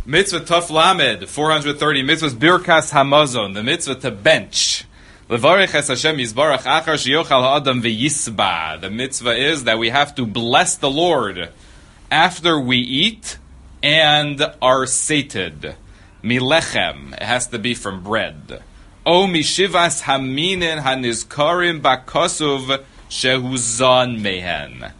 Mitzvah Tuf Lamed, 430. Mitzvah Birkas Hamazon, the mitzvah to bench. Levarech es Hashem Yisbarach Achar Sheyochal Ha'adam V'Yisba. The mitzvah is that we have to bless the Lord after we eat and are sated. Milechem, it has to be from bread. O Mishivas Haminin Hanizkarim Bakosuv Shehuzon Mehen.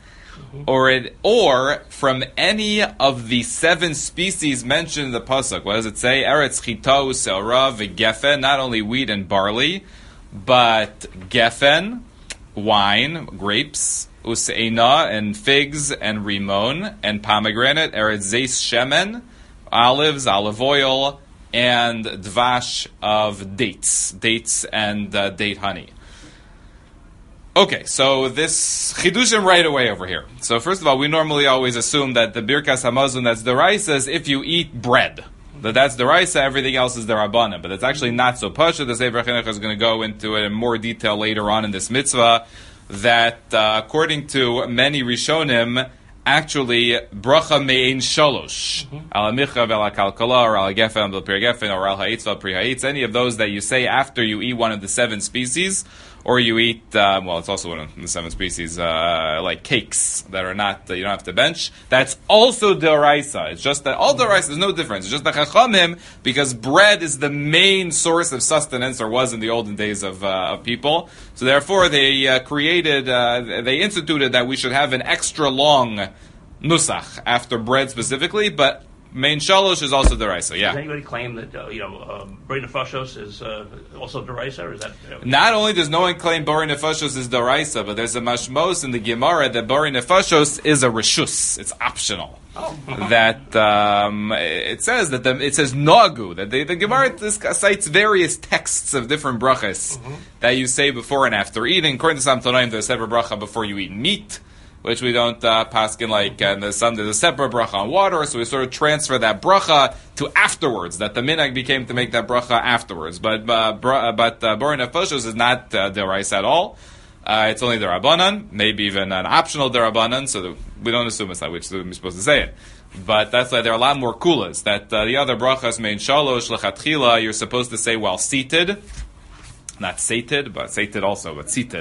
Or from any of the 7 species mentioned in the pasuk. What does it say? Eretz chita u'seora v'gefen, not only wheat and barley, but gefen, wine, grapes, useina, and figs, and rimon, and pomegranate, eretz zeis shemen, olives, olive oil, and dvash of dates and date honey. Okay, so this chidushim right away over here. So first of all, we normally always assume that the Birkas Hamazon that's deraisa is if you eat bread. That's deraisa, everything else is derabanan. But it's actually not so pasha. The Sefer Chinuch is going to go into it in more detail later on in this mitzvah, that according to many Rishonim, actually bracha me'ein shalosh, ala michav, ala kalkala, or ala gefen, ala pri gefen, or ala ha'itz, ala pri ha'itz, any of those that you say after you eat one of the 7 species, or you eat, it's also one of the 7 species, like cakes that are not, you don't have to bench. That's also deraisa. It's just that all deraisa, there's no difference. It's just the chachamim, because bread is the main source of sustenance, or was in the olden days of people. So therefore, they they instituted that we should have an extra long nusach after bread specifically, but main shalosh is also deraisa. Yeah. Does anybody claim that Borei Nefashos is also deraisa, or is that? Not only does no one claim Borei Nefashos is deraisa, but there's a mashmos in the Gemara that Borei Nefashos is a reshus. It's optional. Oh. That it says that it says nagu, that the Gemara cites various texts of different brachas that you say before and after eating. According to some Tanoim, there's a separate bracha before you eat meat, which we don't paskin like, and there's a separate bracha on water, so we sort of transfer that bracha to afterwards, that the minhag became to make that bracha afterwards. But Borei Nefashos is not deraisa at all. It's only derabanan, maybe even an optional derabanan, so we don't assume it's that which we're supposed to say it. But that's why there are a lot more kulas, that the other brachas, mein shalosh, lechatchila, you're supposed to say while seated, not sated, but sated also, but seated.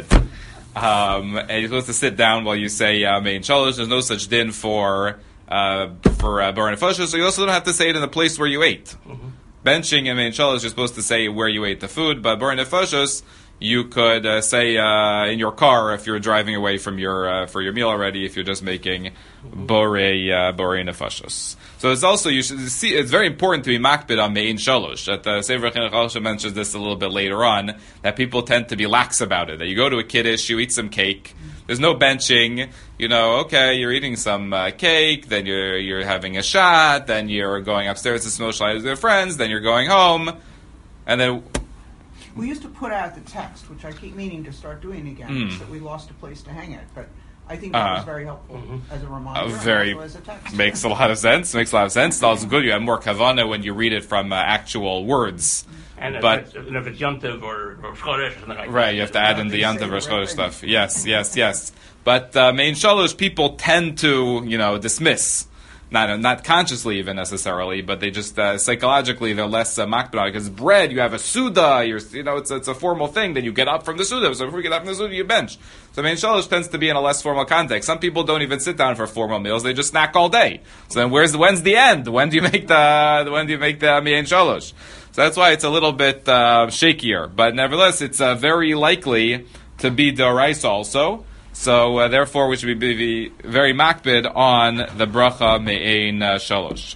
And you're supposed to sit down while you say mein shalosh. There's no such din for Borei Nefashos, so you also don't have to say it in the place where you ate. Benching and mein shalosh, you're supposed to say where you ate the food, but Borei Nefashos, you could say in your car if you're driving away from your for your meal already, if you're just making borei nefashos. So it's also, you should see, it's very important to be makbid on mein shalosh. That the Sefer Chinuch also mentions this a little bit later on, that people tend to be lax about it. That you go to a kiddush, you eat some cake, there's no benching. You know, okay, you're eating some cake, then you're having a shot, then you're going upstairs to socialize with your friends, then you're going home, and then. We used to put out the text, which I keep meaning to start doing again, so that we lost a place to hang it. But I think that was very helpful as a reminder, and also as a text. Makes a lot of sense. It's also good. You have more kavanah when you read it from actual words. And but if it's Yontiv or Chodesh or something like that. Right, you have to add in the Yontiv or Chodesh stuff. Yes. But mein shalosh people tend to, dismiss. Not consciously even necessarily, but they just psychologically they're less makbid on it, because bread, you have a suda, it's a formal thing. Then you get up from the suda. So if we get up from the suda, you bench. So mein shalosh tends to be in a less formal context. Some people don't even sit down for formal meals; they just snack all day. So then when's the end? When do you make the mein shalosh? So that's why it's a little bit shakier, but nevertheless, it's very likely to be deraisa also. So therefore, we should be very makbid on the bracha me'ein shalosh.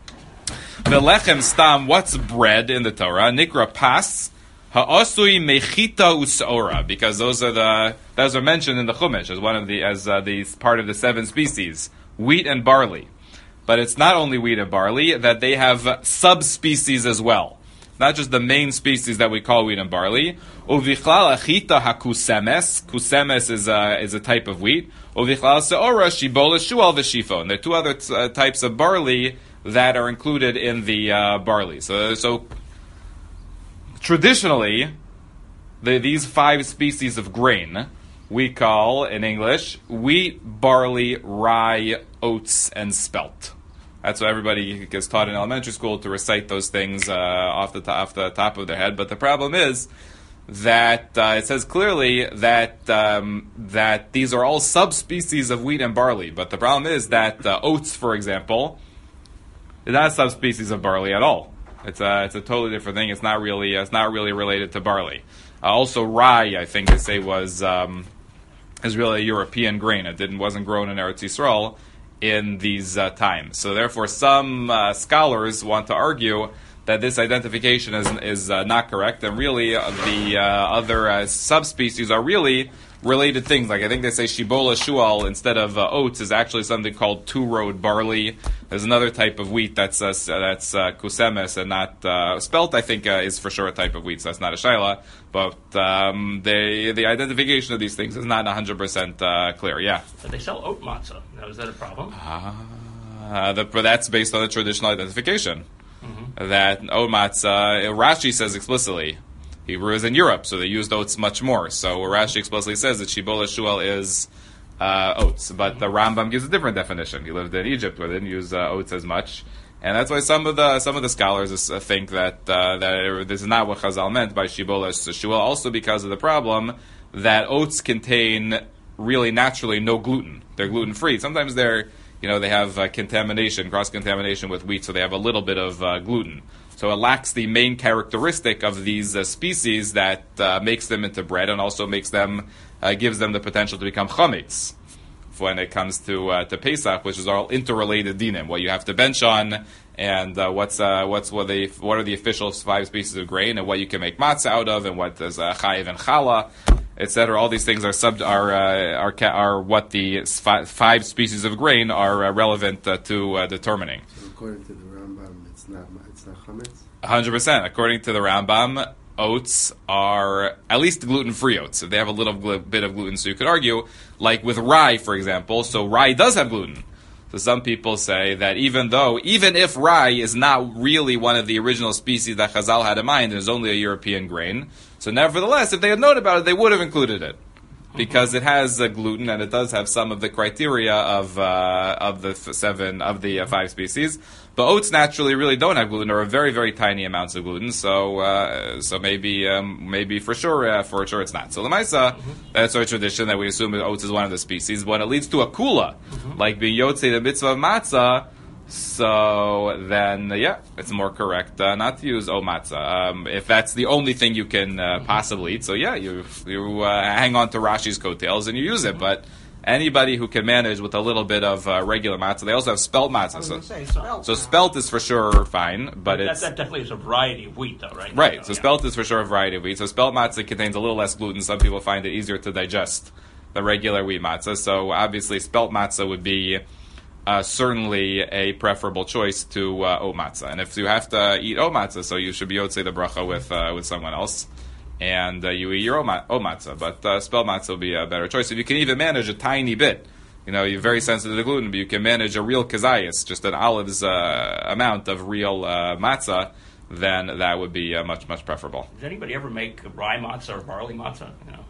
Velechem stam, what's bread in the Torah? Nikra pas ha'asui mechita us'ora, because those are mentioned in the Chumash as one of the part of the 7 species, wheat and barley. But it's not only wheat and barley, that they have subspecies as well. Not just the main species that we call wheat and barley. Uvichlal achita hakusemes. Kusemes is a type of wheat. Uvichlal seora shibola shual v'shifon. There are 2 other types of barley that are included in the barley. So traditionally, these 5 species of grain we call in English wheat, barley, rye, oats, and spelt. That's what everybody gets taught in elementary school, to recite those things off the top of their head. But the problem is that it says clearly that that these are all subspecies of wheat and barley. But the problem is that oats, for example, is not a subspecies of barley at all. It's a totally different thing. It's not really related to barley. Also, rye, I think they say, is really a European grain. It wasn't grown in Eretz Yisrael in these times. So therefore, some scholars want to argue that this identification is not correct, and really the other subspecies are really related things. Like I think they say shibola shual instead of oats is actually something called two-road barley. There's another type of wheat that's kusemes and not spelt. I think is for sure a type of wheat, so that's not a shaila. But the identification of these things is not 100% clear. Yeah. But they sell oat matzah. Now, is that a problem? But that's based on the traditional identification. Mm-hmm. That oat matzah, Rashi says explicitly. Hebrew is in Europe, so they used oats much more. So Rashi explicitly says that shibola shual is oats, but the Rambam gives a different definition. He lived in Egypt where they didn't use oats as much, and that's why some of the scholars think that this is not what Chazal meant by shibola shual. Also because of the problem that oats contain really naturally no gluten. They're gluten free. Sometimes they have cross contamination with wheat, so they have a little bit of gluten. So it lacks the main characteristic of these species that makes them into bread, and also gives them the potential to become chametz when it comes to Pesach, which is all interrelated dinim. What you have to bench on, and what are the official 5 species of grain, and what you can make matzah out of, and what is chayiv and challah, etc. All these things are what the 5 species of grain are relevant to determining. So according to the Rambam, it's not chametz? 100%. According to the Rambam, oats are at least gluten-free oats. If they have a little bit of gluten, so you could argue, like with rye, for example. So rye does have gluten. So some people say that even if rye is not really one of the original species that Chazal had in mind, and is only a European grain, so nevertheless, if they had known about it, they would have included it. Because it has gluten, and it does have some of the criteria of the 5 species. But oats naturally really don't have gluten, or are very, very tiny amounts of gluten. So maybe for sure it's not. So Lamaisa, that's our tradition that we assume that oats is one of the species. When it leads to a kula, like being yotzei the mitzvah of matzah, so then it's more correct not to use matzah. If that's the only thing you can possibly eat, so you hang on to Rashi's coattails and you use it. But anybody who can manage with a little bit of regular matzah, they also have spelt matzah. So spelt is for sure fine, but that definitely is a variety of wheat, though, right? Right. So spelt is for sure a variety of wheat. So spelt matzah contains a little less gluten. Some people find it easier to digest than regular wheat matzah. So obviously, spelt matzah would be certainly a preferable choice to oat matzah. And if you have to eat oat matzah, so you should be yotzei the bracha with someone else, and you eat your oat matzah. But spelt matzah will be a better choice. If you can even manage a tiny bit, you're very sensitive to gluten, but you can manage a real kazayas, just an olive's amount of real matzah, then that would be much, much preferable. Does anybody ever make rye matzah or barley matzah?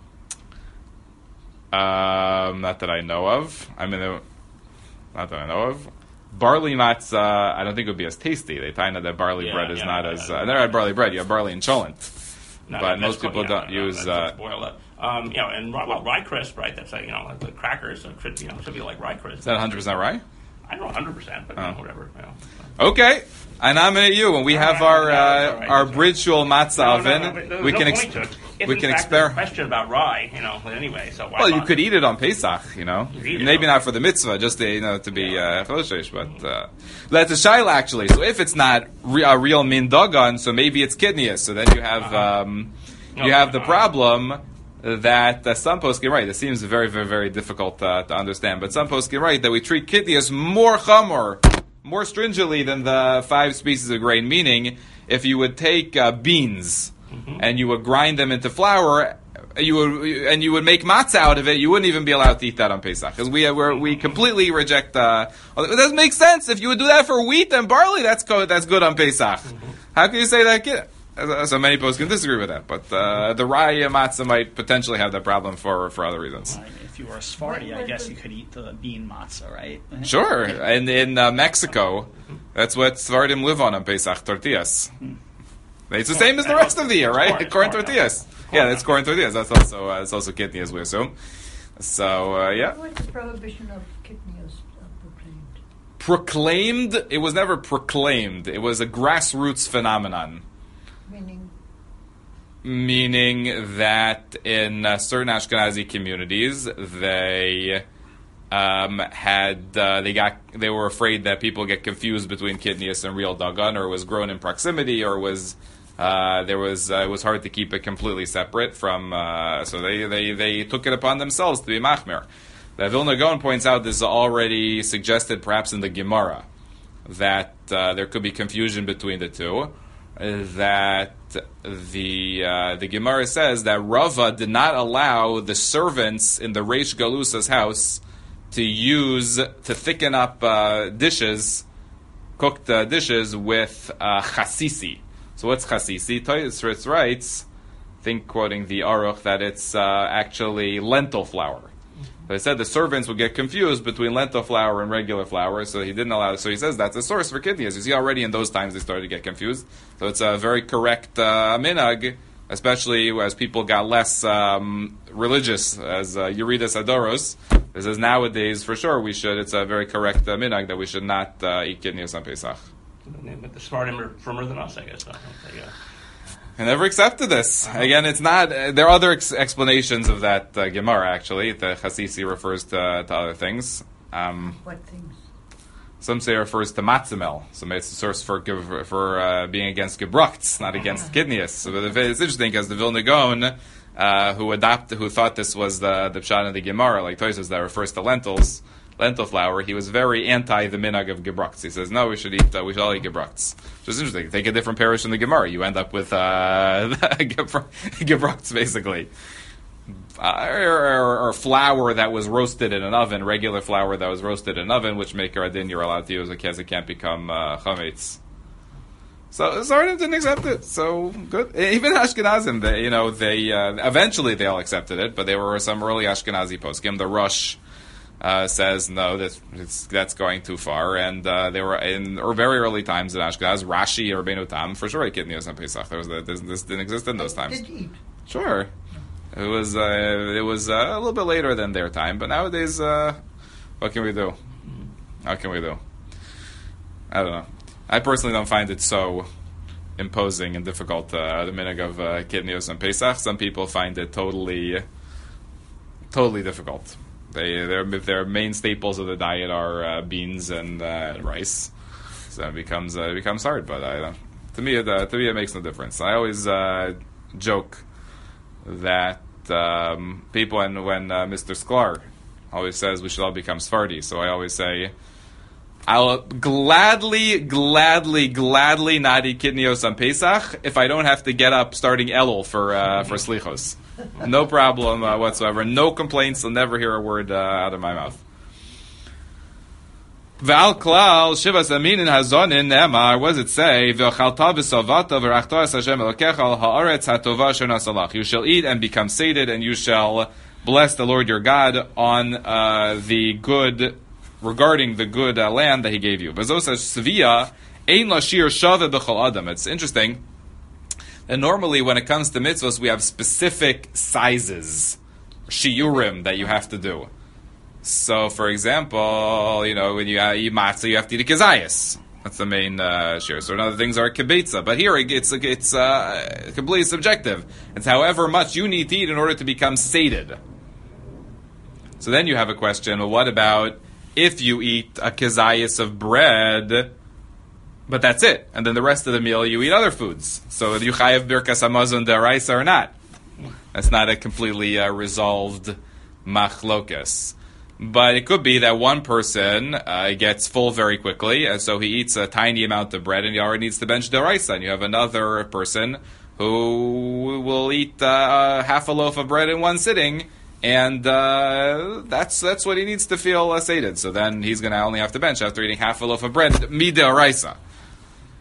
Not that I know of. Not that I know of. Barley matzah, I don't think it would be as tasty. They find that barley bread is not as... I never had barley bread. You have barley and cholent. But most people don't use... boil it. And rye crisp, right? That's like the crackers. So it should be like rye crisp. Is that 100% rye? I don't know 100%, but whatever. Okay. I nominate you. When we have our bridge shul matzah oven, we can experiment. Question about rye, anyway. So why you could eat it on Pesach, maybe not for the mitzvah, just to be choshesh. But that's a shaila actually. So if it's not a real min dagan, so maybe it's kidneys. So then you have the problem that some poskim right. It seems very, very, very difficult to understand, but some poskim right that we treat kidneys more chamor, more stringently than the 5 species of grain. Meaning, if you would take beans and you would grind them into flour, you would make matzah out of it, you wouldn't even be allowed to eat that on Pesach, because we completely reject. It doesn't make sense if you would do that for wheat and barley. That's good on Pesach. How can you say that? So many posts can disagree with that, but the rye matzah might potentially have that problem for other reasons. If you were a Sephardi, I guess you could eat the bean matzah, right? Sure, and in Mexico, that's what Sephardim live on Pesach, tortillas. It's the same as the rest of the year, right? Corn tortillas. Yeah, it's corn tortillas. That's also kidneyas, we assume. So yeah. What's the prohibition of kidneys proclaimed? Proclaimed? It was never proclaimed. It was a grassroots phenomenon. Meaning that in certain Ashkenazi communities, they they were afraid that people get confused between kidneys and real dagan, or it was grown in proximity, or it was it was hard to keep it completely separate from. So they took it upon themselves to be machmir. The Vilna Gaon points out this is already suggested, perhaps in the Gemara, that there could be confusion between the two. That the Gemara says that Rava did not allow the servants in the Reish Galusa's house to thicken up cooked dishes with chasisi. So what's chasisi? Tosfos writes, I think quoting the Aruch, that it's actually lentil flour. But I said the servants would get confused between lentil flour and regular flour, so he didn't allow it. So he says that's a source for kidneys. You see, already in those times they started to get confused. So it's a very correct minhag, especially as people got less religious, as Yeridas Adoros. It says nowadays, for sure, it's a very correct minhag that we should not eat kidneys on Pesach. But the Sephardim are firmer than us, I guess. I never accepted this. Again, it's not. There are other explanations of that Gemara. Actually, the Chasisi refers to other things. What things? Some say it refers to matzimel. So it's a source for being against gebruchts, not against kidneys. So it's interesting because the Vilna Gaon, who thought this was the pshat of the Gemara, like Tosfos, that refers to lentil flour, he was very anti the minhag of gebruchts. He says, no, we should all eat gebruchts. So it's interesting. Take a different parish in the Gemara, you end up with gebruchts, basically. Or flour that was roasted in an oven, regular flour that was roasted in an oven, which Meikar Adin you're allowed to use because it can't become chametz. So Sephardim didn't accept it. So good. Even Ashkenazim, they eventually they all accepted it, but there were some early Ashkenazi poskim. The Rosh says no, that's going too far, and they were in very early times in Ashkenaz. Rashi or Rabbeinu Tam for sure ate kidneys on Pesach. This didn't exist in those times. Did eat? Sure, it was a little bit later than their time, but nowadays, what can we do? How can we do? I don't know. I personally don't find it so imposing and difficult. The minhag of kidneys on Pesach. Some people find it totally difficult. Their main staples of the diet are beans and rice, so it becomes hard. But to me it makes no difference. I always joke that people, and when Mr. Sklar always says we should all become Sephardi, so I always say I'll gladly not eat kidneys on Pesach if I don't have to get up starting Elul for Slichos. No problem whatsoever. No complaints. I'll never hear a word out of my mouth. V'al klal shivas aminin hazonin nemar. What does it say? V'chalta v'savata v'rachta es Hashem elokecha al haaretz hatova asher nasalach. You shall eat and become sated, and you shall bless the Lord your God on regarding the good land that He gave you. V'zos svia ein lashir shave b'chol adam. It's interesting. And normally, when it comes to mitzvahs, we have specific sizes, shiurim, that you have to do. So, for example, when you eat matzah, you have to eat a kezayis. That's the main shiur. So, other things are kibetza. But here, it's completely subjective. It's however much you need to eat in order to become sated. So then you have a question, well, what about if you eat a kezayis of bread, but that's it, and then the rest of the meal you eat other foods? So you chayav birkas hamazon deraisa or not? That's not a completely resolved machlokas. But it could be that one person gets full very quickly, and so he eats a tiny amount of bread, and he already needs to bench deraisa. And you have another person who will eat half a loaf of bread in one sitting, and that's what he needs to feel sated. So then he's going to only have to bench after eating half a loaf of bread mid'oraisa.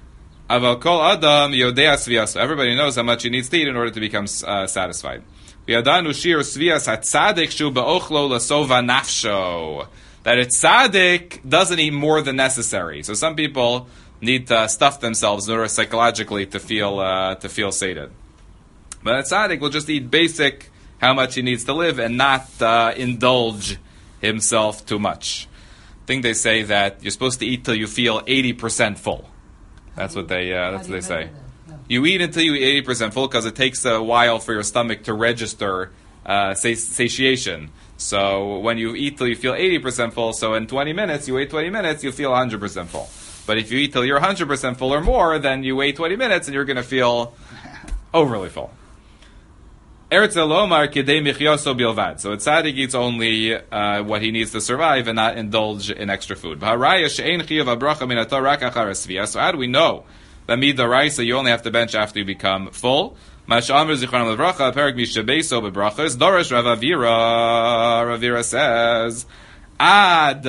Aval kol adam yodea svias. Everybody knows how much he needs to eat in order to become satisfied. V'yadanu shir svias hatzadik shu be'ochlo lasova nafsho. That a tzaddik doesn't eat more than necessary. So some people need to stuff themselves in order psychologically to feel sated. But a tzaddik will just eat basic, how much he needs to live, and not indulge himself too much. I think they say that you're supposed to eat till you feel 80% full. That's what they say. You eat until you eat 80% full because it takes a while for your stomach to register satiation. So when you eat till you feel 80% full, so in 20 minutes, you wait 20 minutes, you feel 100% full. But if you eat till you're 100% full or more, then you wait 20 minutes and you're going to feel overly full. Eretz Elomar Kidei Michyoso Bilvad. So a tzaddik eats only what he needs to survive and not indulge in extra food. So how do we know that midaraisa you only have to bench after you become full? Dorish Rav Avira says, Ad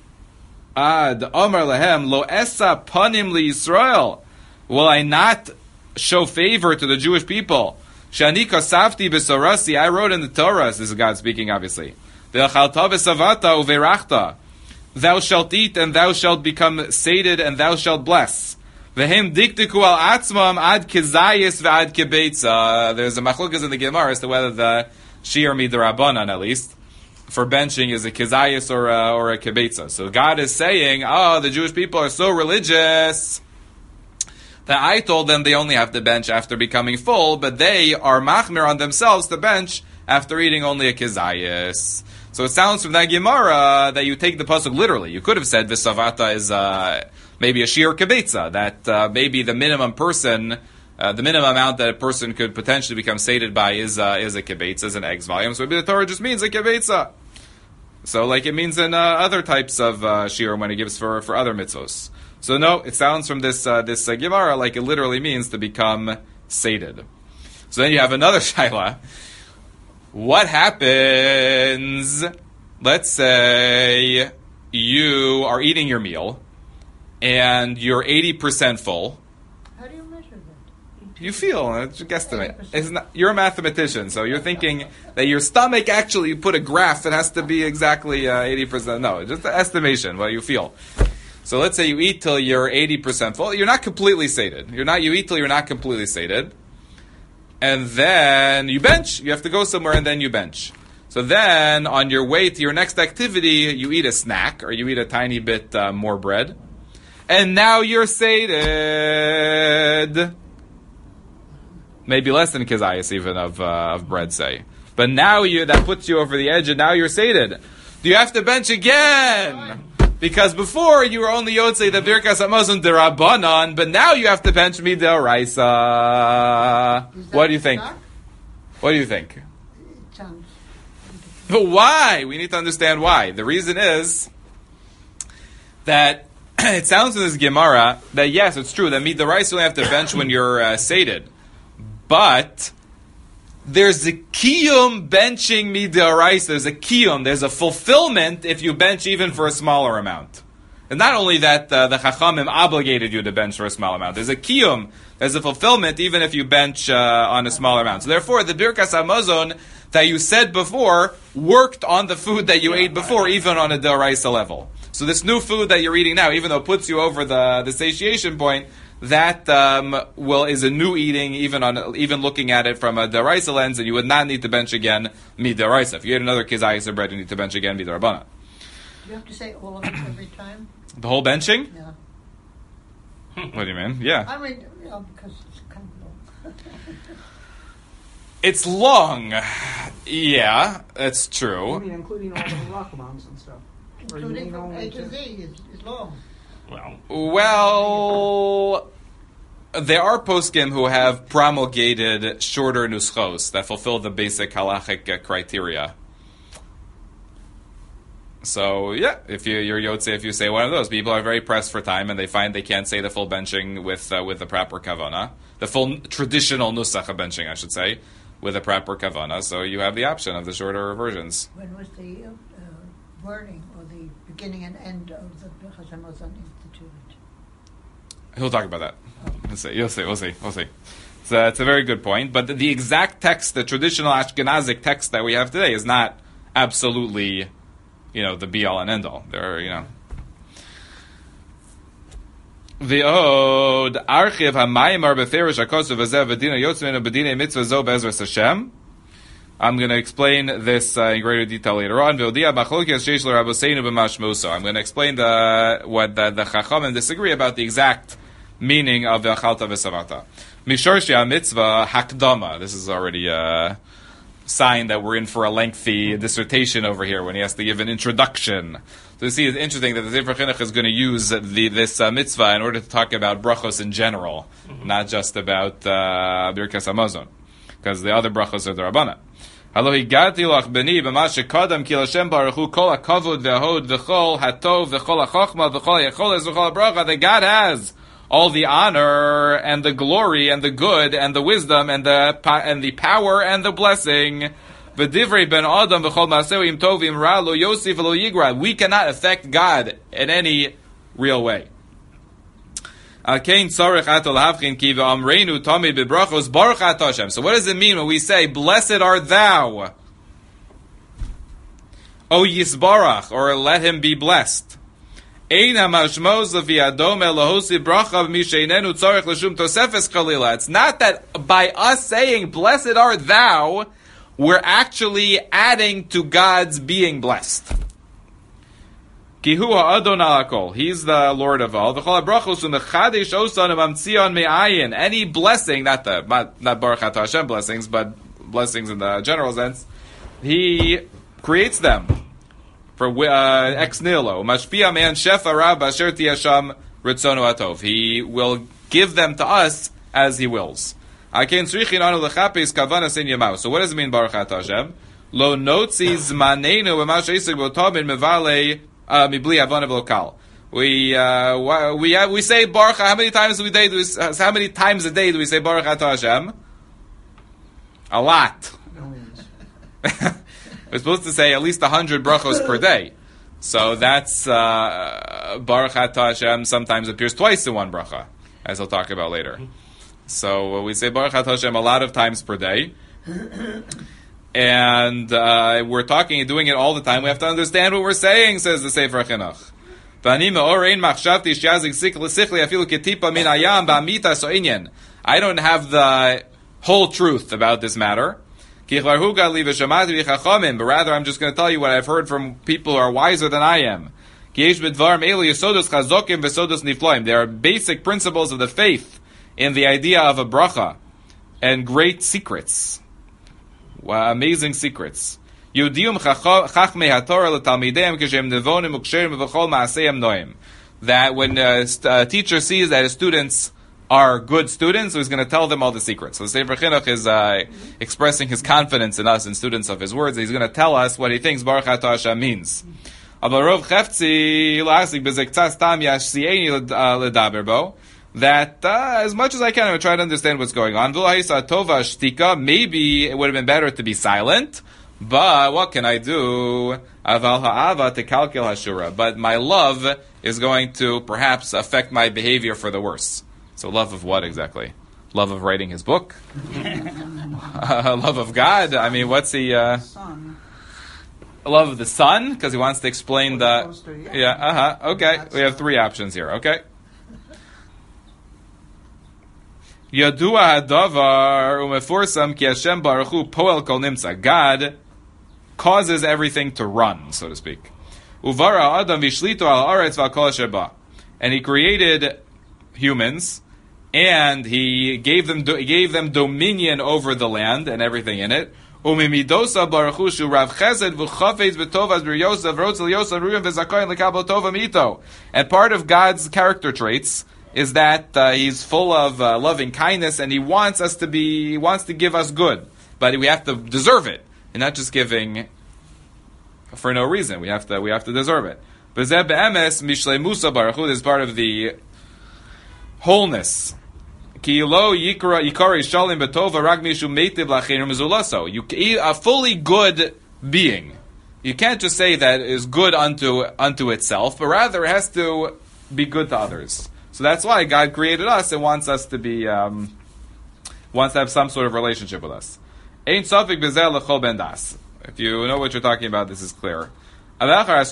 Omar Lehem Lo Esa Panim Li Yisrael. Will I not show favor to the Jewish people? Shani Kosafti B'Sorasi. I wrote in the Torah. This is God speaking, obviously. Ve'achalta v'savata uve'rachta. Thou shalt eat and thou shalt become sated and thou shalt bless. Vehem diktiku al atzmam ad kezayis ve'ad kebeitza. There's a machlokas in the Gemara as to whether the shiur midarabanan, at least, for benching is a kezayis or a kebeitza. So God is saying, the Jewish people are so religious that I told them they only have to bench after becoming full, but they are machmir on themselves to bench after eating only a kezayis. So it sounds from that Gemara that you take the pasuk literally. You could have said v'savata is maybe a shiur kebetza, that maybe the minimum person, the minimum amount that a person could potentially become sated by is a kebetza, is an eggs volume. So maybe the Torah just means a kebetza. So like it means in other types of shiur when it gives for other mitzvos. So no, it sounds from this Gemara like it literally means to become sated. So then you have another shaila. What happens, let's say you are eating your meal and you're 80% full. How do you measure that? You feel, it's a guesstimate. You're a mathematician, so you're thinking that your stomach actually, you put a graph, it has to be exactly 80%. No, just an estimation, what you feel. So let's say you eat till you're 80% full. You're not completely sated. You eat till you're not completely sated. And then you bench. You have to go somewhere and then you bench. So then on your way to your next activity, you eat a snack or you eat a tiny bit more bread. And now you're sated. Maybe less than kezayis even of bread, say. But now that puts you over the edge and now you're sated. Do you have to bench again? Because before you were only yotzei the birkas hamazon derabanan, but now you have to bench midoraisa. What do you think? What do you think? But why? We need to understand why. The reason is that it sounds in this Gemara that yes, it's true that midoraisa you only have to bench when you're sated, but there's a kiyum benching midoraisa. There's a kiyum. There's a fulfillment if you bench even for a smaller amount. And not only that, the chachamim obligated you to bench for a small amount. There's a kiyum. There's a fulfillment even if you bench on a smaller amount. So therefore, the birkas hamazon that you said before worked on the food that you ate before, even on a doraisa level. So this new food that you're eating now, even though it puts you over the satiation point, that is a new eating, even looking at it from a deraisa lens, and you would not need to bench again midaraisa. If you ate another kezayis of bread, you need to bench again midarabana. You have to say all of it every time? The whole benching? Yeah. What do you mean? Yeah. I mean, because it's kind of long. It's long. Yeah, that's true. I mean, including all the rachamams and stuff. Including from A to Z is long. Well, there are poskim who have promulgated shorter nuschos that fulfill the basic halachic criteria. So, yeah, if you're Yotze, if you say one of those, people are very pressed for time and they find they can't say the full benching with the proper kavana, the full traditional nusach of benching, I should say, with a proper kavana. So you have the option of the shorter versions. When was the wording or the beginning and end of the Birkas Hamazon instituted? He'll talk about that. You'll see. We'll see. So it's a very good point. But the exact text, the traditional Ashkenazic text that we have today, is not absolutely, the be all and end all. There are, V'od archiv ha'mayimar beferish hakosav hazev v'dina yotzmin b'dina mitzvah zo be'ezras Hashem. I'm going to explain this in greater detail later on. I'm going to explain what the Chachamim disagree about the exact meaning of the Achalta v'Savata. Mishorshia mitzvah hakdama. This is already a sign that we're in for a lengthy dissertation over here when he has to give an introduction. So you see, it's interesting that the Sefer Chinuch is going to use this mitzvah in order to talk about brachos in general, not just about Birkas Hamazon, because the other brachos are the Rabbana. Halo higati lach beni b'ma shekadam ki Hashem baruch hu kol hakavod v'hod v'chol hatov v'chol hachachma v'chol hayacholes v'chol habracha, that God has all the honor and the glory and the good and the wisdom and the power and the blessing. V'divrei ben adam v'chol ma'aseu im tov im ra lo yosif lo yigra. We cannot affect God in any real way. So what does it mean when we say, blessed art thou, O Yisbarach, or let him be blessed? It's not that by us saying, blessed art thou, we're actually adding to God's being blessed. He's the Lord of all. Any blessing, not Baruch Atah Hashem blessings, but blessings in the general sense, He creates them for ex nihilo. Mashpia man shefa rab asher tiyasham ritzono atov. He will give them to us as He wills. So what does it mean, Baruch Atah Hashem? Lo notzi zmanenu v'masha isik v'otabin mevalei mibli avana v'lokal. We say Baruch. How many times a day do we say Baruch Atah Hashem? A lot. We're supposed to say at least 100 brachos per day. So that's Baruch Atah Hashem sometimes appears twice in one bracha, as I'll talk about later. So we say Baruch Atah Hashem a lot of times per day. And we're doing it all the time. We have to understand what we're saying, says the Sefer Chinuch. I don't have the whole truth about this matter. But rather I'm just going to tell you what I've heard from people who are wiser than I am. There are basic principles of the faith in the idea of a bracha and great secrets. Amazing secrets. That when a teacher sees that his students are good students, so he's going to tell them all the secrets. So the Sefer Chinuch is expressing his confidence in us and students of his words. He's going to tell us what he thinks Baruch Atah Hashem means. That as much as I can, I'm going to try to understand what's going on. Maybe it would have been better to be silent, but what can I do? But my love is going to perhaps affect my behavior for the worse. So love of what exactly? Love of writing his book? Love of God? I mean, what's he... Son. Love of the sun? Because he wants to explain the... Okay, we have three options here, okay? Yadua hadavar umeforsam ki Hashem baruch hu poel kol nimtza. God causes everything to run, so to speak. Uvara adam vishlito al aretz v'al kol asher ba. And He created humans, and He gave them dominion over the land and everything in it. Umimidosa baruch hu shu rav chesed v'chafetz v'tov azbir Yosef rotzel Yosef ruim v'zakoyin lekabel tova mito. And part of God's character traits is that He's full of loving kindness, and He wants to give us good, but we have to deserve it, and not just giving for no reason. We have to deserve it. This is part of the wholeness. A fully good being. You can't just say that is good unto itself, but rather it has to be good to others. So that's why God created us and wants us to be, wants to have some sort of relationship with us. Ein safek bezel lechol ben das. If you know what you're talking about, this is clear. So he wants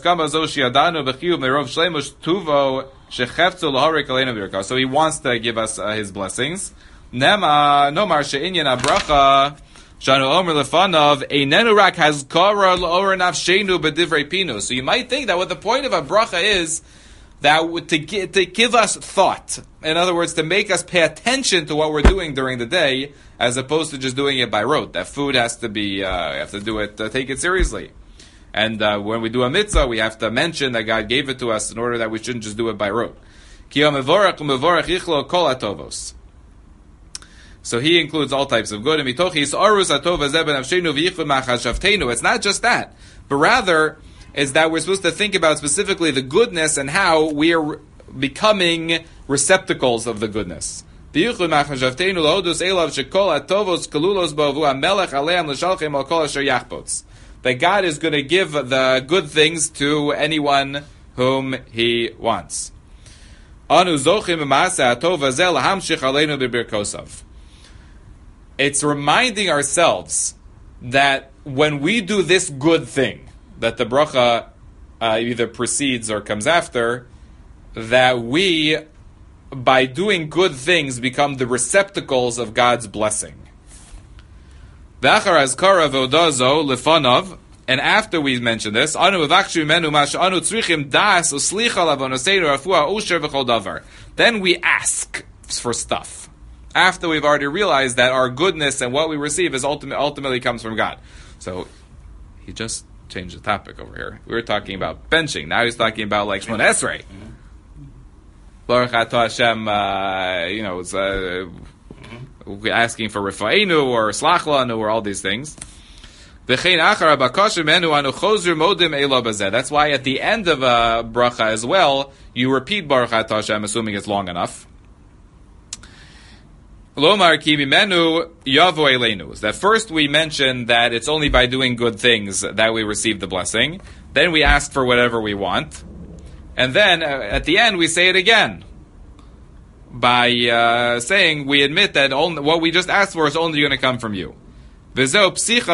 to give us his blessings. So you might think that what the point of a bracha is that to give us thought. In other words, to make us pay attention to what we're doing during the day, as opposed to just doing it by rote. That food has to be, you have to do it, take it seriously. And when we do a mitzvah, we have to mention that God gave it to us in order that we shouldn't just do it by rote. So he includes all types of good. It's not just that, but rather is that we're supposed to think about specifically the goodness and how we are becoming receptacles of the goodness. That God is going to give the good things to anyone whom He wants. It's reminding ourselves that when we do this good thing, that the bracha either precedes or comes after, that we, by doing good things, become the receptacles of God's blessing. And after we mention this, then we ask for stuff. After we've already realized that our goodness and what we receive is ultimately comes from God. So he just changed the topic over here. We were talking about benching. Now he's talking about like Shmona Esrei. Baruch Atah Hashem, it's asking for Rifa'enu or Slachlanu or all these things. That's why at the end of a bracha as well, you repeat Baruch Atah Hashem, assuming it's long enough. That first we mention that it's only by doing good things that we receive the blessing. Then we ask for whatever we want. And then at the end we say it again. By saying we admit that what we just asked for is only going to come from you. That's why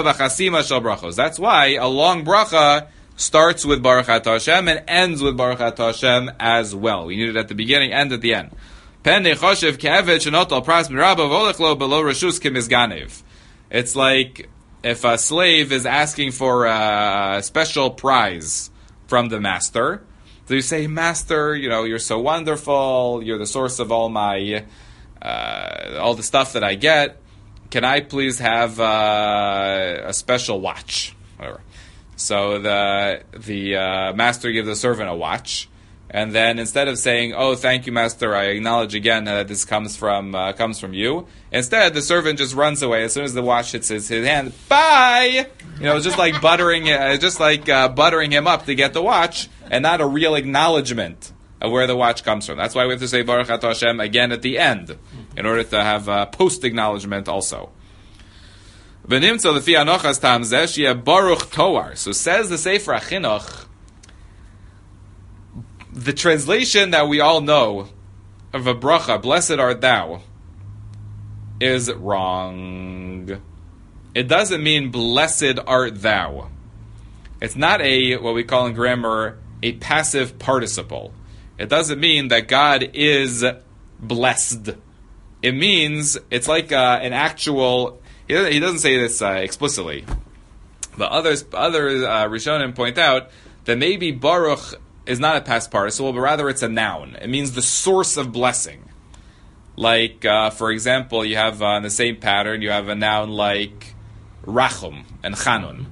a long bracha starts with Baruch Atah Hashem and ends with Baruch Atah Hashem as well. We need it at the beginning and at the end. It's like if a slave is asking for a special prize from the master. So you say, Master, you're so wonderful, you're the source of all my, all the stuff that I get. Can I please have a special watch? Whatever. So the master gives the servant a watch. And then instead of saying, "Oh, thank you, Master, I acknowledge again that this comes from you," instead the servant just runs away as soon as the watch hits his hand. Bye. Just like buttering him up to get the watch, and not a real acknowledgement of where the watch comes from. That's why we have to say Baruch Atah Hashem again at the end, in order to have post acknowledgement also. V'nimtza lefi anochas tam zeh sheyeh baruch toar. So says the Sefer HaChinuch. The translation that we all know of a bracha, blessed art thou, is wrong. It doesn't mean blessed art thou. It's not what we call in grammar, a passive participle. It doesn't mean that God is blessed. It means, it's like an actual, he doesn't say this explicitly. But other Rishonim point out that maybe Baruch is not a past participle, but rather it's a noun. It means the source of blessing. Like, for example, you have in the same pattern, you have a noun like Rachum and Chanun.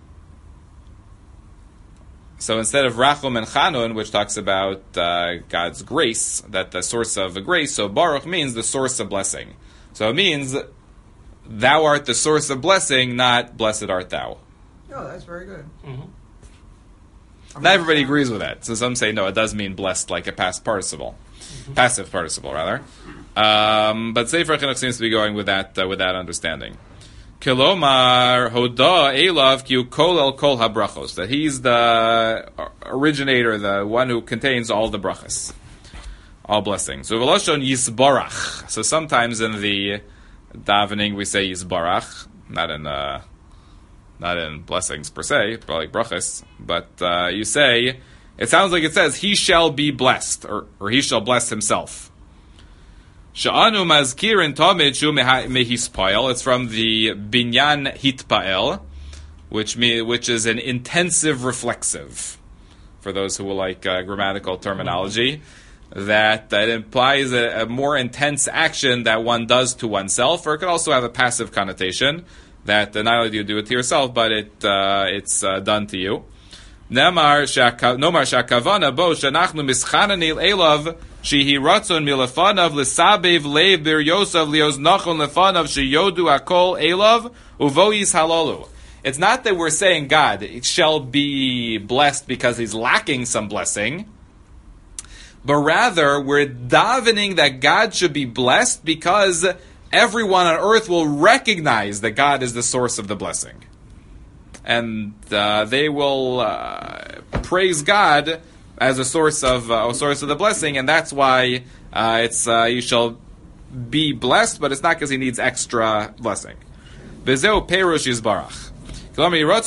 So instead of Rachum and Chanun, which talks about God's grace, that the source of a grace, so Baruch means the source of blessing. So it means, thou art the source of blessing, not blessed art thou. Oh, that's very good. Mm-hmm. Not everybody agrees with that. So some say, no, it does mean blessed like a past participle. Mm-hmm. Passive participle, rather. But Sefer HaChinuch seems to be going with that understanding. Kilomar hoda elav ki kolel kol habrachos. That he's the originator, the one who contains all the brachas. all blessings. Uveloshon yisbarach. So sometimes in the davening we say yisbarach, not in blessings per se, but like brachas. But you say, it sounds like it says, he shall be blessed, or he shall bless himself. Sha'anu mazkirin tamid shu mehispael. It's from the binyan hitpael, which is an intensive reflexive. For those who will like grammatical terminology, that implies a more intense action that one does to oneself, or it could also have a passive connotation that not only do you do it to yourself, but it's done to you. Nomar shakavana bo shanachnu mischanani elav shehi ratzon milafanav l'sabev leiv bir Yosef lios nachon lefanav sheyodu akol elav uvois halalu. It's not that we're saying God shall be blessed because he's lacking some blessing, but rather we're davening that God should be blessed because everyone on earth will recognize that God is the source of the blessing. And they will praise God as a source of the blessing, and that's why it's you shall be blessed, but it's not because he needs extra blessing. V'zeu perush yizbarach. That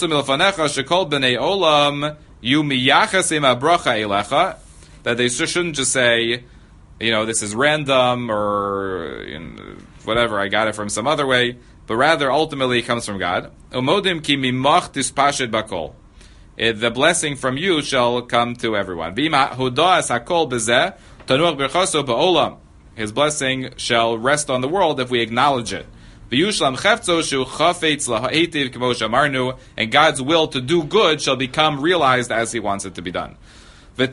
they shouldn't just say, this is random or whatever, I got it from some other way, but rather ultimately it comes from God. The blessing from you shall come to everyone. His blessing shall rest on the world if we acknowledge it. And God's will to do good shall become realized as he wants it to be done. And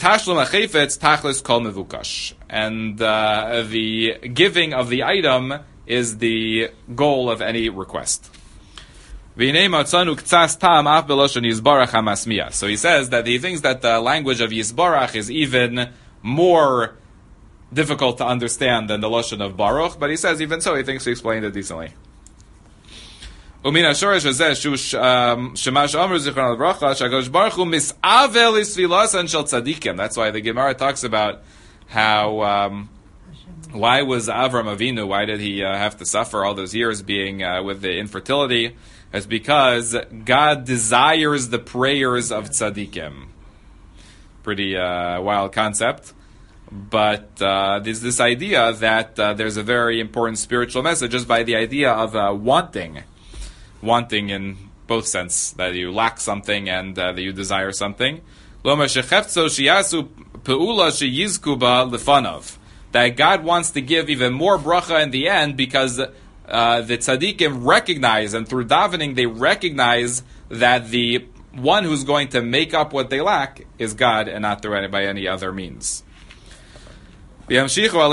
the giving of the item is the goal of any request. So he says that he thinks that the language of Yisbarach is even more difficult to understand than the Lashon of Baruch, but he says even so he thinks he explained it decently. That's why the Gemara talks about how why was Avram Avinu, why did he have to suffer all those years being with the infertility? It's because God desires the prayers of tzaddikim. Pretty wild concept. But there's this idea that there's a very important spiritual message just by the idea of wanting in both sense, that you lack something and that you desire something. That God wants to give even more bracha in the end because the tzaddikim recognize, and through davening they recognize that the one who's going to make up what they lack is God and not through by any other means. God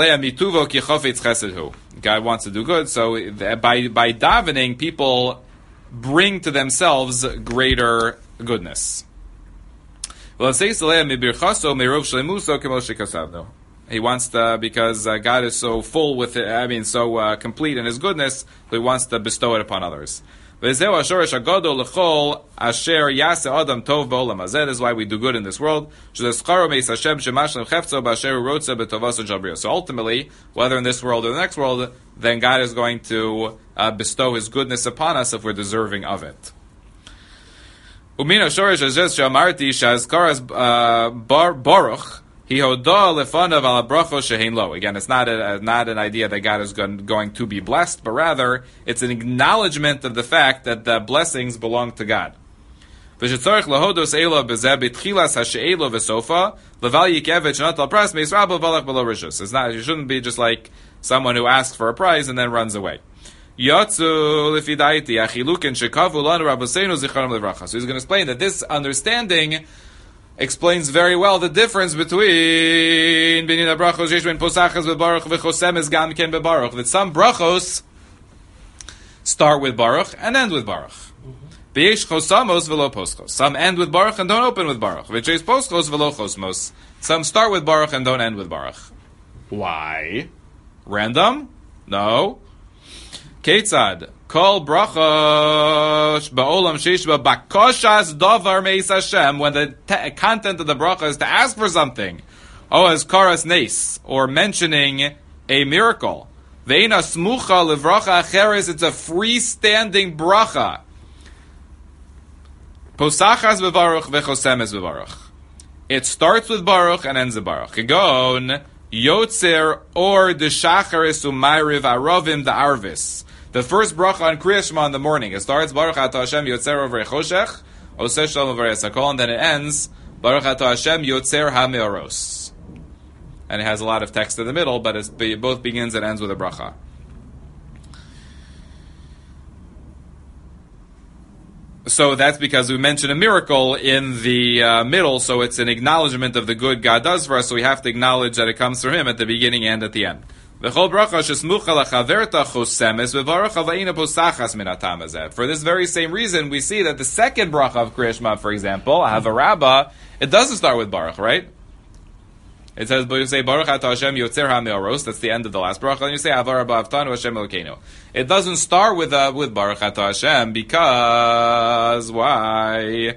wants to do good, so by davening, people bring to themselves greater goodness. He wants to, because God is so full with it, so complete in his goodness, so he wants to bestow it upon others. That is why we do good in this world. So ultimately, whether in this world or the next world, then God is going to bestow his goodness upon us if we're deserving of it. Again, it's not an idea that God is going to be blessed, but rather it's an acknowledgement of the fact that the blessings belong to God. It shouldn't be just like someone who asks for a prize and then runs away. So he's going to explain that this understanding explains very well the difference between that some brachos start with Baruch and end with Baruch. Some end with Baruch and don't open with Baruch. Some start with Baruch and don't end with Baruch. Why? Random? No. Ketzad. Kol brachos ba'olam sheshba bakoshas davar meis Hashem. When the content of the bracha is to ask for something, Oh, as karas nes, or mentioning a miracle. Ve'ena smucha levracha acheres, it's a freestanding bracha. Posachas bevaruch vechosemes bevaruch. It starts with baruch and ends with baruch. Kegon yotzer or the shacharis umayriv arovim the arvis. The first bracha on Kriyas Shema in the morning. It starts baruch atah Hashem yotzer over choshech, oseh shalom over esakol, and then it ends baruch atah Hashem yotzer hameoros. And it has a lot of text in the middle, but it both begins and ends with a bracha. So that's because we mentioned a miracle in the middle, so it's an acknowledgement of the good God does for us, so we have to acknowledge that it comes from Him at the beginning and at the end. For this very same reason, we see that the second bracha of Kriyas Shema, for example, Havarabba, it doesn't start with baruch, right? It says, but you say Baruch Atah Hashem Yotzer HaMeoros. That's the end of the last bracha, and you say Havarabba Avtanu Hashem Elokeinu. It doesn't start with Baruch Atah Hashem because why?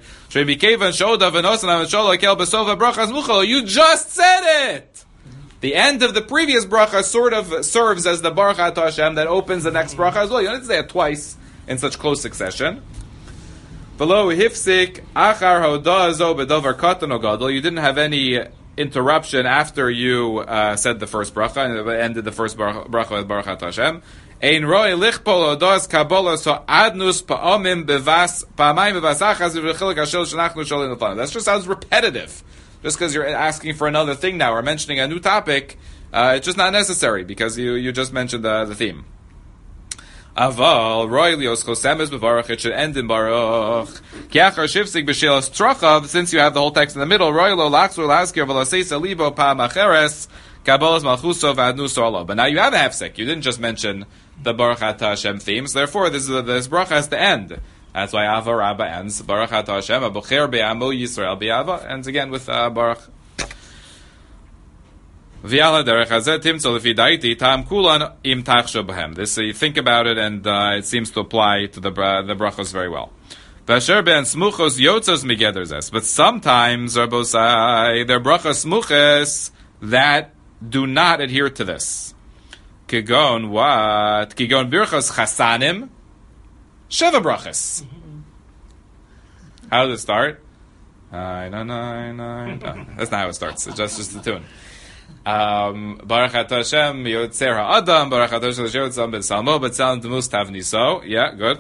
You just said it. The end of the previous bracha sort of serves as the Baruch Atah Hashem that opens the next bracha as well. You don't have to say it twice in such close succession. Below hifsik achar hodah zo bedovar katan o gadol. You didn't have any interruption after you said the first bracha and ended the first bracha with Baruch Atah Hashem. Ein roi lichpol odas kabola so adnus pa'omim bevas pa'amayim bevasachas v'chilik hashel shenachnu sholin l'tanu. That just sounds repetitive. Just because you're asking for another thing now or mentioning a new topic, it's just not necessary because you just mentioned the theme. Aval roi lios chosemes bevarach, it should end in baruch. Kiachar shivsig b'shelos trachav, since you have the whole text in the middle. Roi lo lachzor laskir v'laseisa libo pa'am acheres kabolas malchuso v'adnuso alo. But now you have a hefsek. You didn't just mention the Baruch Atah Hashem theme, so therefore this bracha has to end. That's why Havarabba ends Baruch Atah Hashem Abocher be'amo Yisrael be'ava ends again with Baruch. V'yala derech hazeh timtzo lefi daiti tam kulan im tachsho b'hem. This you think about it, and it seems to apply to the brachos very well. V'asher ben smuchos yotzos migeder zes. But sometimes Rabbosai, there are brachos smuches that do not adhere to this. Kigon what? Kigon birchos chasanim sheva brachos. How does it start? That's not how it starts. It's just the tune. Baruch Atah Hashem Yotzer HaAdam Baruch Atah Hashem Yotzam Ben Salmo B'Tzalim Demus Tavniso. Yeah, good.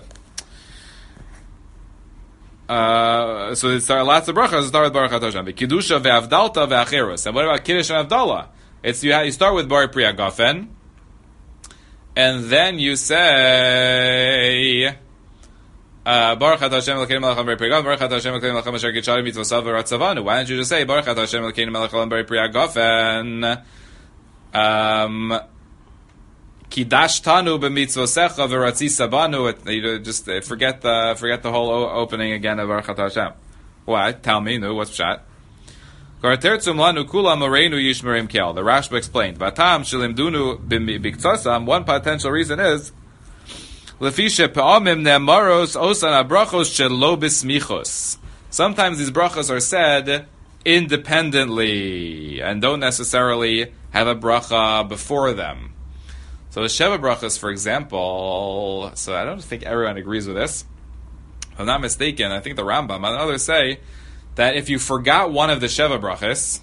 So it starts lots of brachas. Start with Baruch Atah Hashem. Kedusha ve'avdalta ve'acherus. And what about Kiddush and Avdallah? You start with Bar Pri Agafen, and then you say Baruch Atah Hashem Elokeinu melech haolam b'rei pri agafen, Baruch Atah Hashem Elokeinu melech haolam asher kitshanu mitzvosav v'ratzavanu. Why don't you just say Baruch Atah Hashem Elokeinu melech haolam b'rei pri agafen, Kidashtanu b'mitzvosecha v'ratzisabanu? You just forget the whole opening again of Baruch Atah Hashem. Why? Tell me, no, what's pshat? The Rashba explained, one potential reason is sometimes these brachos are said independently and don't necessarily have a bracha before them. So the Sheva brachos, for example, so I don't think everyone agrees with this. If I'm not mistaken, I think the Rambam and others say that if you forgot one of the Sheva brachos,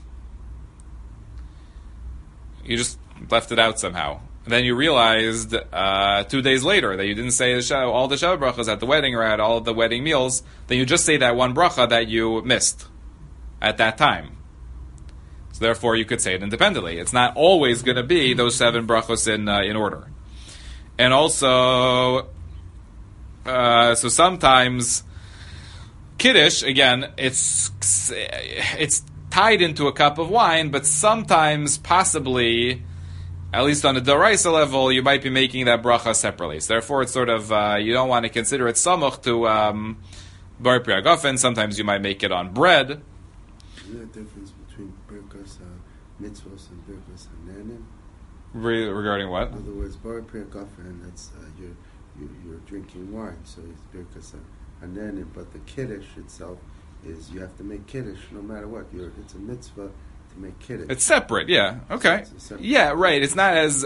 you just left it out somehow. And then you realized 2 days later that you didn't say all the Sheva brachos at the wedding or at all of the wedding meals, then you just say that one bracha that you missed at that time. So therefore you could say it independently. It's not always going to be those 7 brachos in order. And also, so sometimes Kiddush, again, it's tied into a cup of wine, but sometimes, possibly, at least on the Doraisa level, you might be making that bracha separately. So therefore, it's sort of, you don't want to consider it samuch to Bar Pri Agafen. Sometimes you might make it on bread. Is there a difference between Birkas mitzvos and Birkas hananim? Regarding what? In other words, Bar Pri Agafen, that's you're drinking wine, so it's Birkas hananim, but the Kiddush itself is you have to make Kiddush no matter what. It's a mitzvah to make kiddush. It's separate, yeah. Okay. Separate. Yeah, right. It's not as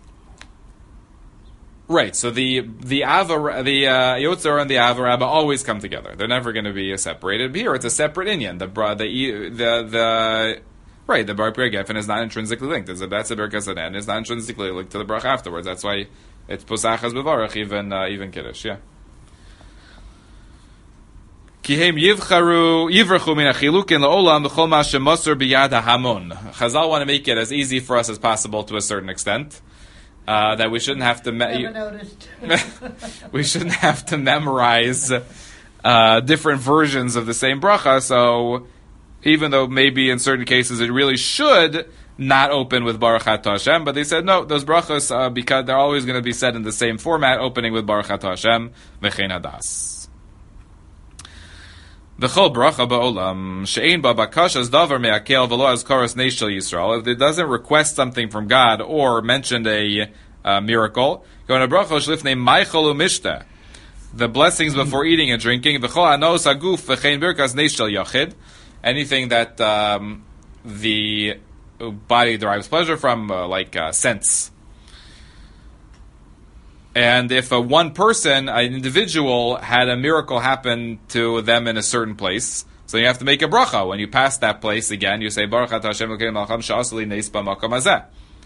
right. So the Yotzer and the Ava Rabba always come together. They're never going to be separated. But here, it's a separate inyan. The right, the Bar Priya Geffen is not intrinsically linked. That's a Birkas Hanen. It's not intrinsically linked to the Brach afterwards. That's why it's Posachas Bevarach, even Kiddush, yeah. Kihem yivrachu min achilukin laolam b'chol ma shemasur biyad hahamon. Chazal want to make it as easy for us as possible to a certain extent. That we shouldn't have to we shouldn't have to memorize different versions of the same bracha. So even though maybe in certain cases it really should not open with Baruch Atah Hashem, but they said no, those brachas because they're always going to be said in the same format, opening with Baruch Atah Hashem v'chein hadas. V'chol bracha ba'olam she'ein ba bakashas davar me'akel v'lo azkaras neishel Yisrael. If it doesn't request something from God or mentioned a miracle, go in a bracha shlifnei maichol u'mishta. The blessings before eating and drinking. V'chol anos aguf v'chein birkas neishel yachid. Anything that the body derives pleasure from, like sense. And if one person, an individual, had a miracle happen to them in a certain place, so you have to make a bracha. When you pass that place again, you say, Baruch Atah Hashem Elokeinu Melech she'asali neis b'makom hazeh.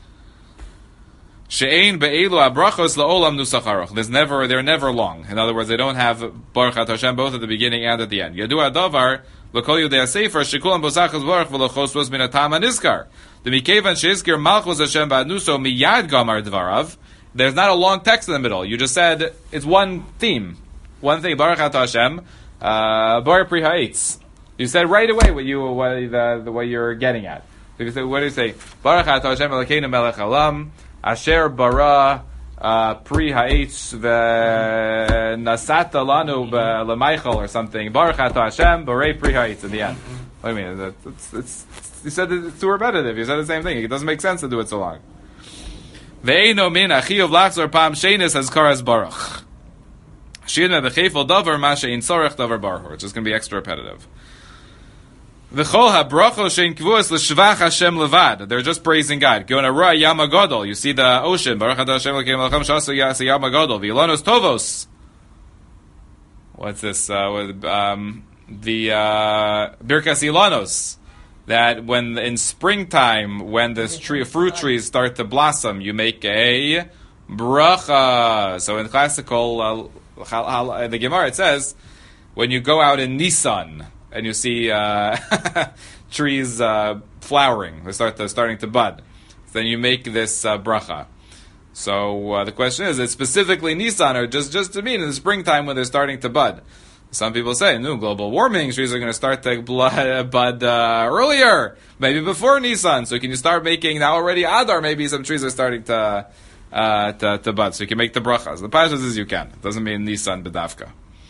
She'ein be'elu habrachos la'olam nusach aruch. They're never long. In other words, they don't have Baruch Atah Hashem both at the beginning and at the end. Yadu hadavar l'kol yudei hasefer shekulam b'sachas baruch v'lochosvos min hatam hanizkar. The mikevan she'izkir malchus Hashem ba'adnuso miyad gamar dvarav. There's not a long text in the middle. You just said it's one theme, one thing. Baruch Atah Hashem, Bar Pri Ha'etz. You said right away what you're getting at. So you say, what do you say? Baruch Atah Hashem Elokeinu Melech Haolam Asher bara Pri Ha'etz v'nasata lanu l'maychol or something. Baruch Atah Hashem Barei Pri Ha'etz in the end. What do you mean? You said it's too repetitive. You said the same thing. It doesn't make sense to do it so long. Ve'eino min achiyuv lachzor pam shenis hazkaras baruch. Shina v'chefel davar ma she'in tzorech davar baruch. It's just going to be extra repetitive. V'chol habracho she'in kvuas l'shvach Hashem levad. They're just praising God. Go in a ra yam hagadol. You see the ocean. Baruch Atah Hashem Elokeinu Melech Haolam she'aseh yam hagadol. V'ilonos tovos. What's this? The Birkas Ilanos. That when in springtime, when the fruit trees start to blossom, you make a bracha. So in classical, the Gemara it says, when you go out in Nisan and you see trees flowering, they're starting to bud, then you make this bracha. So the question is, it's specifically Nisan or just to mean in the springtime when they're starting to bud? Some people say, no, global warming, trees are going to start to bud earlier, maybe before Nisan. So can you start making, now already Adar, maybe some trees are starting to bud. So you can make the brachas. The pashas is you can. It doesn't mean Nisan bedavka.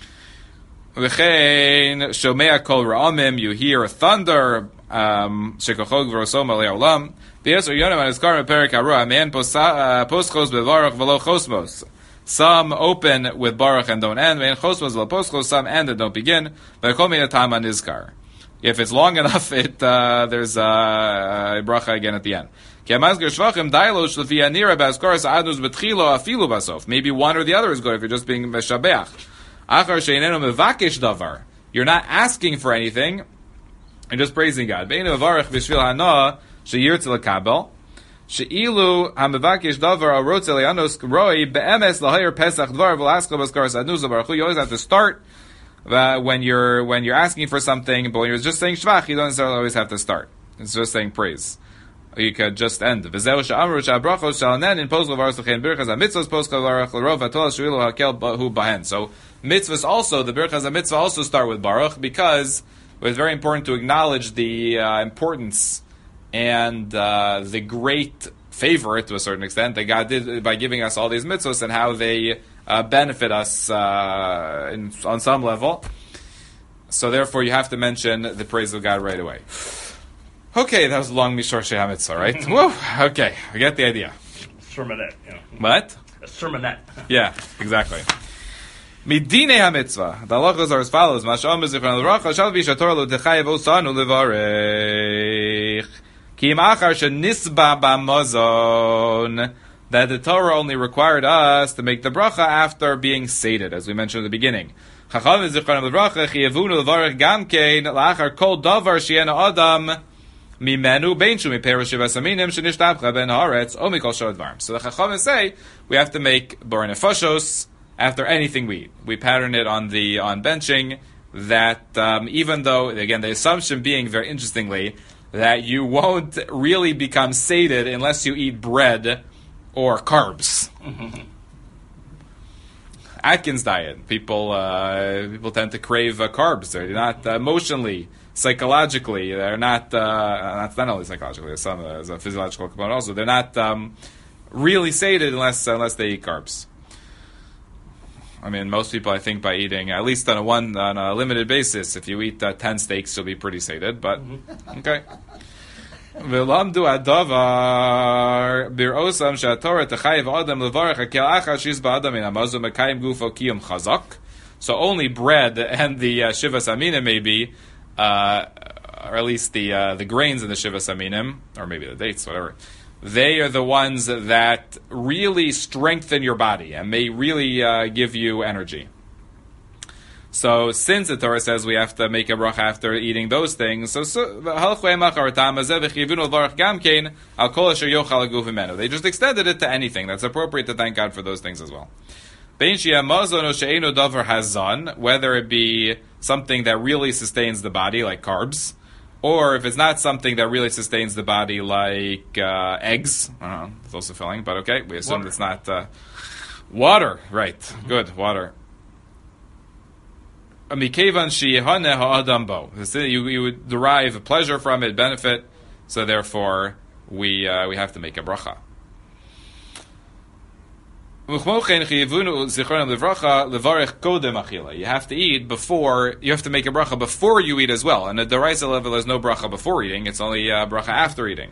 V'chein shomea kol ra'amim, you hear a thunder, shekochog v'rosom alei olam. V'yeser yonim an izkar meperik haruah, man poschos bevarach v'lo chosmos. Some open with baruch and don't end. Some end and don't begin. If it's long enough, there's a bracha again at the end. Maybe one or the other is good if you're just being meshabeach. You're not asking for anything. You're just praising God. She'ilu ha'mevakish davar arotz elianos roi be'emes lahayir pesach dvar v'laskal b'skaras adnuza baruch hu. You always have to start when you're asking for something, but when you're just saying shvach, you don't necessarily always have to start. It's just saying praise. You could just end. V'zeu she'amru she'abrachos she'alanen in poskel varos l'chein birchas ha'mitzvos poskel varach l'rov ha'tol she'ilu ha'kel hu bahen. So mitzvahs also, the birchas ha'mitzvah also start with baruch because it's very important to acknowledge the importance and the great favor, to a certain extent, that God did by giving us all these mitzvahs and how they benefit us on some level. So therefore, you have to mention the praise of God right away. Okay, that was a long Mishor Shei HaMitzvah, right? Woo! Okay, I get the idea. Sermonette, you know. What? A sermonette. Yeah, exactly. Midinei HaMitzvah. The halachos are as follows. Masha'om b'zichron l'racha, shal v'ishator lo techayev osanu levarech. Ki machar shenisba b'mazon, that the Torah only required us to make the bracha after being sated, as we mentioned at the beginning. Chachamim zichronam lebracha chiyavunu levarach gamkein lachar kol davar she'ena adam mimenu beinshu miperush shivasaminim shenishtabcha ben haaretz o mikol shodvarm. So the Chachamim say we have to make bar nefashos after anything we eat. We pattern it on benching that even though, again, the assumption being very interestingly that you won't really become sated unless you eat bread or carbs. Atkins diet. People tend to crave carbs. They're not emotionally, psychologically. They're not only psychologically. There's a physiological component also. They're not really sated unless they eat carbs. I mean, most people, I think, by eating at least on a limited basis, if you eat 10 steaks, you'll be pretty sated. But okay. V'lamdu adavar birosam she'atorah techayev adam levarach hakel achar shizba adam in amazu mekayim gufo kiyum chazak. So only bread and the shivas aminim maybe, or at least the grains in the shivas aminim, or maybe the dates, whatever. They are the ones that really strengthen your body and may really give you energy. So since the Torah says we have to make a bracha after eating those things, they just extended it to anything. That's appropriate to thank God for those things as well. Whether it be something that really sustains the body, like carbs, or if it's not something that really sustains the body, like eggs. I don't know, it's also filling, but okay, we assume it's not water. Right, good, water. You would derive a pleasure from it, benefit, so therefore we have to make a bracha. You have to eat before, you have to make a bracha before you eat as well. And at the Daraisa level, there's no bracha before eating, it's only bracha after eating.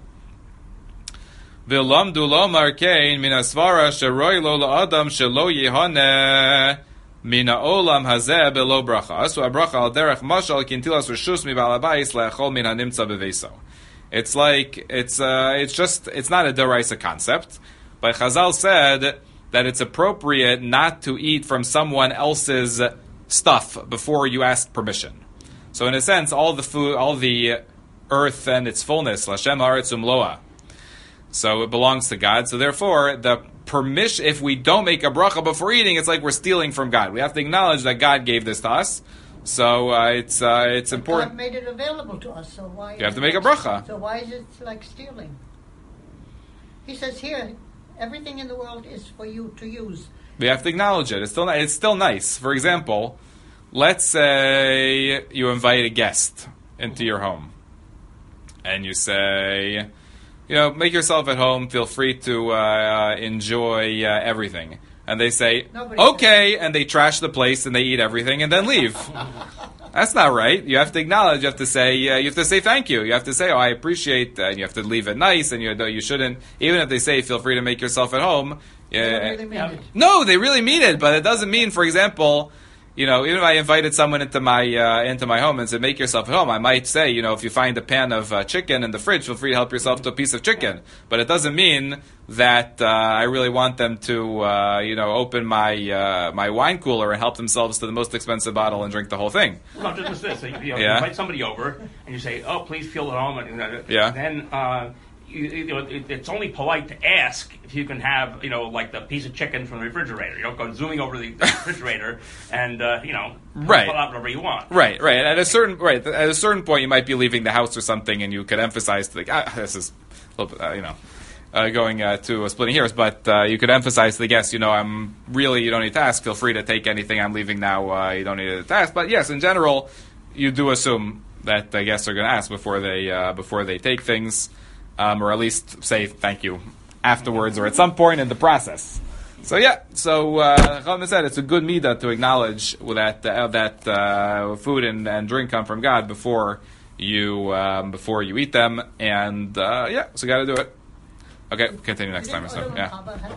Mina olam hazeh below bracha. So a bracha al derech mashal kintilas reshus mi ba'alabais le'achol min hanimtza beveso. It's like it's not a deraisa concept, but Chazal said that it's appropriate not to eat from someone else's stuff before you ask permission. So in a sense, all the food, all the earth and its fullness, Lashem haaretz umloa. So it belongs to God. So therefore, the permission, if we don't make a bracha before eating, it's like we're stealing from God. We have to acknowledge that God gave this to us. So it's important. God made it available to us, so why? You have to make a bracha. So why is it like stealing? He says here, everything in the world is for you to use. We have to acknowledge it. It's still nice. For example, let's say you invite a guest into your home, and you say, make yourself at home. Feel free to enjoy everything. And they say, okay, and they trash the place and they eat everything and then leave. That's not right. You have to acknowledge. You have to say thank you. You have to say, I appreciate that. And you have to leave it nice. And you shouldn't. Even if they say, feel free to make yourself at home. They really mean it. No, they really mean it. But it doesn't mean, for example, even if I invited someone into my home and said, make yourself at home, I might say, if you find a pan of chicken in the fridge, feel free to help yourself to a piece of chicken. But it doesn't mean that I really want them to, open my wine cooler and help themselves to the most expensive bottle and drink the whole thing. No, just this. You invite somebody over and you say, "Oh, please feel at home." And then it's only polite to ask if you can have, like the piece of chicken from the refrigerator. You don't go zooming over the refrigerator and, pull out whatever you want. Right. At a certain point, you might be leaving the house or something, and you could emphasize this is a little bit, going to splitting hairs, but you could emphasize to the guests, you don't need to ask. Feel free to take anything. I'm leaving now. You don't need to ask. But yes, in general, you do assume that the guests are going to ask before they take things. Or at least say thank you afterwards or at some point in the process. So Chachamim said it's a good midah to acknowledge that food and drink come from God before you eat them, and so you got to do it. Okay, continue next time. Yeah.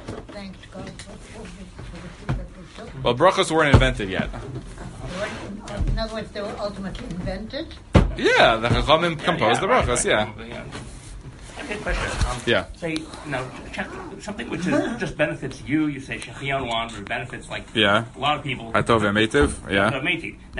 Well, brachos weren't invented yet. In other words, they were ultimately invented. Yeah, the Chachamim composed the brachos. Yeah. Okay, question. Yeah. Say, something which is, just benefits you. You say Shechion Laundry benefits like a lot of people. Hatov Metiv. Yeah. Metiv.